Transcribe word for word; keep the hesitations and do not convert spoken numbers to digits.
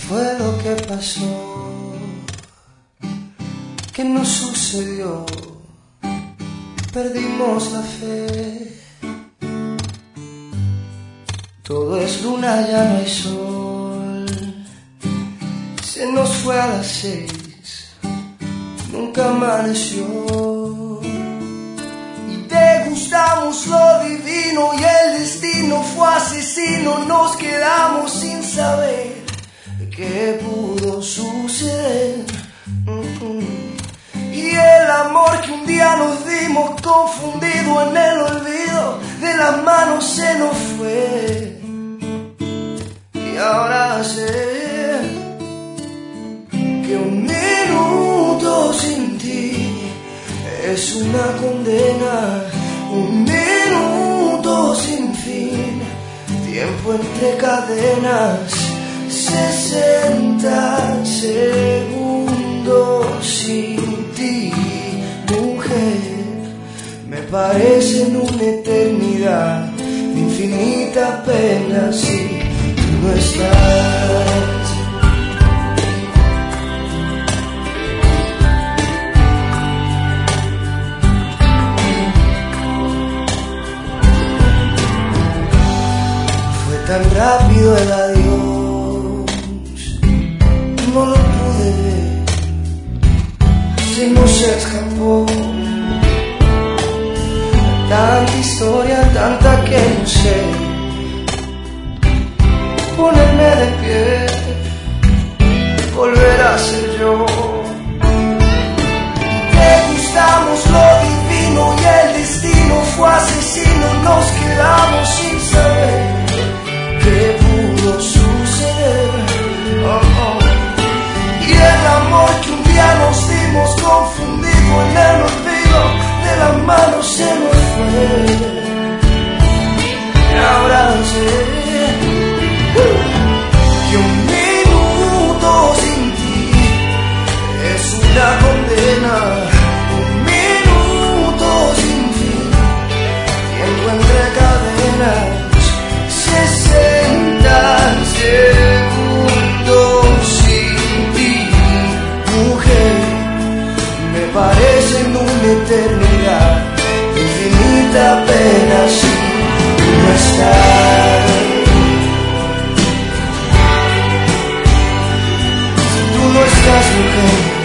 fue lo que pasó? ¿Qué nos sucedió? Perdimos la fe. Todo es luna, ya no hay sol. Se nos fue a las seis, nunca amaneció. Y degustamos lo divino y el destino fue asesino. Nos quedamos sin saber qué pudo suceder. Y el amor que un día nos dimos, confundido en el olvido, de las manos se nos fue. Y ahora sé que un minuto sin ti es una condena, un minuto sin fin, tiempo entre cadenas, sesenta segundos sin ti, mujer, me parecen una eternidad, de infinita pena si tú no estás. Fue tan rápido el adiós, no lo pude ver, se nos escapó. Tanta historia, tanta que no sé ponerme de pie, volver a ser yo. Degustamos lo divino y el destino fue asesino. Nos quedamos sin saber qué pudo suceder. Oh, oh. Y el amor que un día nos dimos, confundido en el olvido, de las manos se nos fue. Y ahora sé que un minuto sin ti es una condena, un minuto sin fin, tiempo entre cadenas, sesenta segundos sin ti, mujer, me parecen una eternidad, infinita pena si tú no estás. Si tú no estás, mujer,